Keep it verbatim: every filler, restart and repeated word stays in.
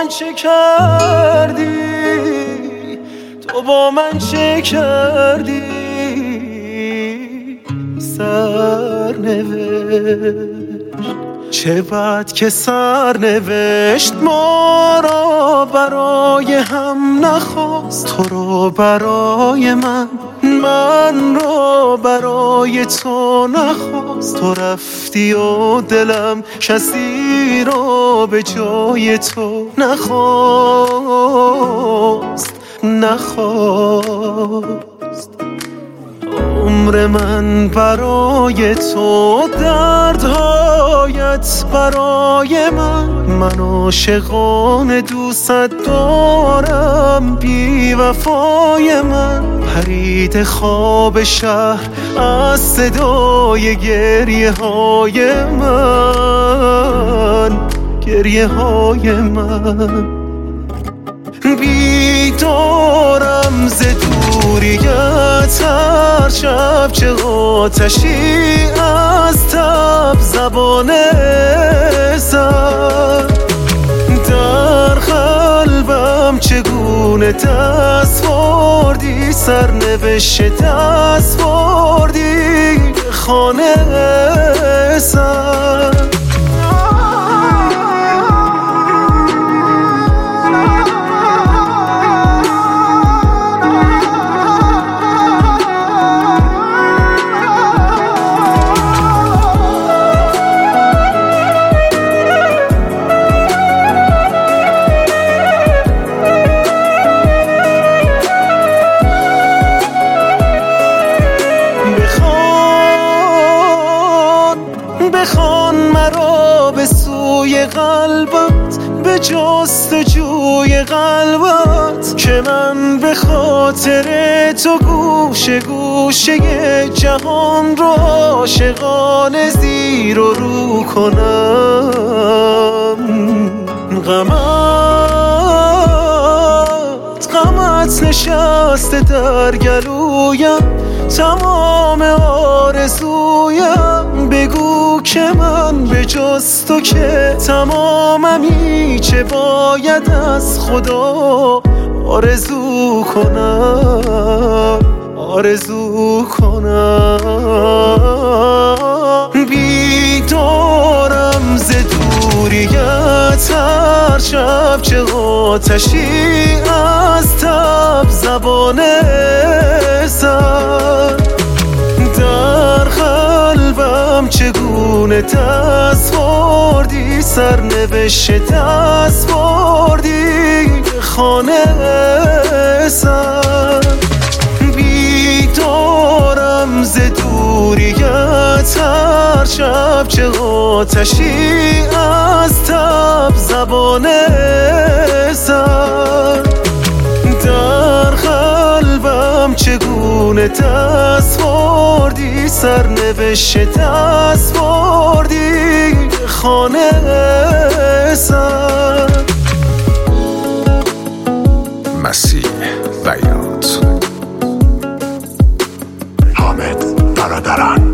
چه کردی؟ تو با من چه کردی؟ سرنوشت چه بد که سرنوشت ما را برای هم نخواست، تو رو برای من، من را برای تو نخواست. تو رفتی و دلم کسی را به جای تو نخواست، نخواست. عمر من برای تو، دردهایت برای من، من عاشقانه دوست دارم، بی وفای من. پرید خواب شهر از صدای گریه های من، گریه های من. بیدارم ز دوریت هر شب، چه آتشی از تب زبان زد در قلبم. چگونه دست بردی سرنوشت، دست بردی خانه زد. بخوان مرا به سوی قلبت، به جستجوی قلبت، که من به خاطر تو گوشه گوشه جهان را عاشقانه زیر و رو کنم. غمت غمت نشسته در گلویم، تمام آرزویم. بگو که من به جز تو که تماممی، چه باید از خدا آرزو کنم، آرزو کنم. بیدارم ز دوریت هر شب، چه آتشی از تب زبان زد در قلبم. چگونه دست بردی سرنوشت، دست بردی خانه زد. بیدارم ز دوریت هر شب، چه آتشی از تب زبان زد در قلبم. چگونه دست بردی سرنوشت، دست بردی خانه زد. مسیح بیات حامد برادران.